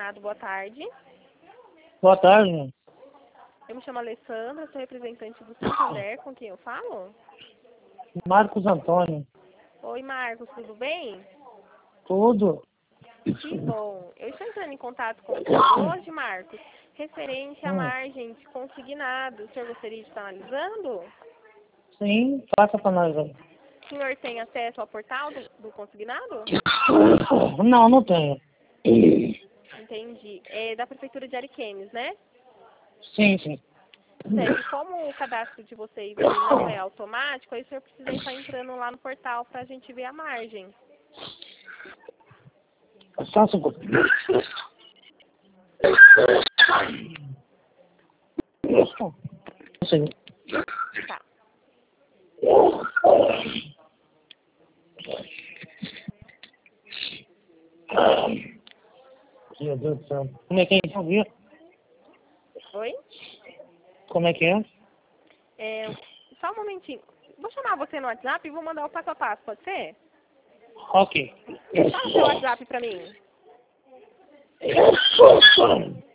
Consignado, boa tarde. Boa tarde. Eu me chamo Alessandra, sou representante do Santander, com quem eu falo? Marcos Antônio. Oi, Marcos, tudo bem? Tudo? Que bom. Eu estou entrando em contato com o senhor hoje, Marcos, referente à margem de consignado. O senhor gostaria de estar analisando? Sim, passa para nós aí. O senhor tem acesso ao portal do consignado? Não, não tenho. Entendi. É da Prefeitura de Ariquemes, né? Sim, sim. Certo. Como o cadastro de vocês ele não é automático, aí o senhor precisa estar entrando lá no portal para a gente ver a margem. Só um segundo. Sim. Tá. Meu Deus do céu. Como é que é então, viu? Oi? Como é que é? Só um momentinho. Vou chamar você no WhatsApp e vou mandar o passo a passo, pode ser? Ok. Fala o seu WhatsApp pra mim.